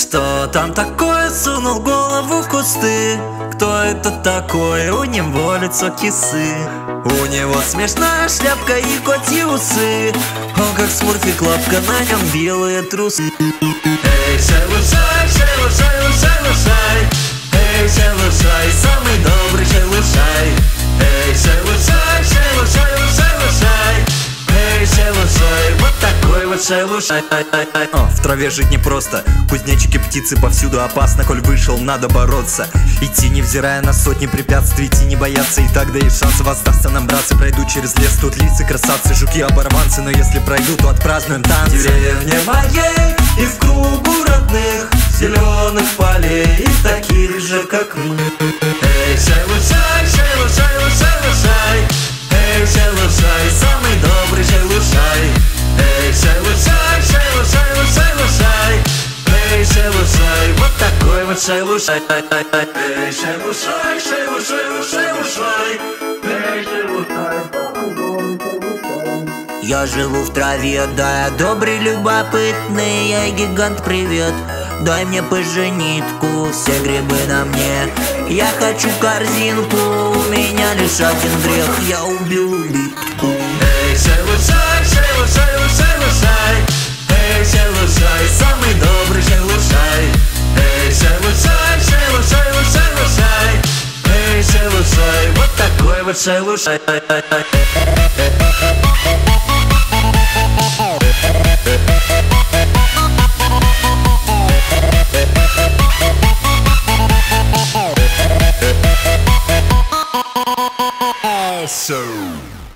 Что там такое? Сунул голову в кусты. Кто это такой? У него лицо кисы. У него смешная шляпка и котьи усы. Он как смурфик, лапка, на нем белые трусы. Эй, шелушай, шелушай, лушай, лушай. Эй, шелушай, самый добрый шелушай. Эй, шелушай, шелушай, лушай, лушай. Эй, шелушай, вот такой вот шелушай. В траве жить непросто, кузнечики, птицы повсюду опасно. Коль вышел, надо бороться. Идти, невзирая на сотни препятствий, идти не бояться. И так даешь шанс воздастся нам, братцы. Пройду через лес, тут лица красавцы, жуки, оборванцы. Но если пройду, то отпразднуем танцы. В деревне моей и в кругу родных зеленых полей и таких же, как мы. Эй, шелушай, шелушай, лушай, лушай. Эй, шелушай, самый добрый шелушай. Эй, шелушай, шелушай, лушай, лушай. Эй, шелушай, вот такой вот шелушай. Эй, шелушай, шелушай, лушай, лушай. Эй, шелушай, самый добрый шелушай. Я живу в траве, да я добрый, любопытный, я гигант, привет. Дай мне поженитку, все грибы на мне. Я хочу корзинку, у меня лишь один грех, я убил улитку. Эй, шелушай, шелушай, лушай, лушай. Эй, шелушай, самый добрый шелушай. Эй, шелушай, шелушай, лушай, лушай. Эй, шелушай, вот такой вот шелушай. So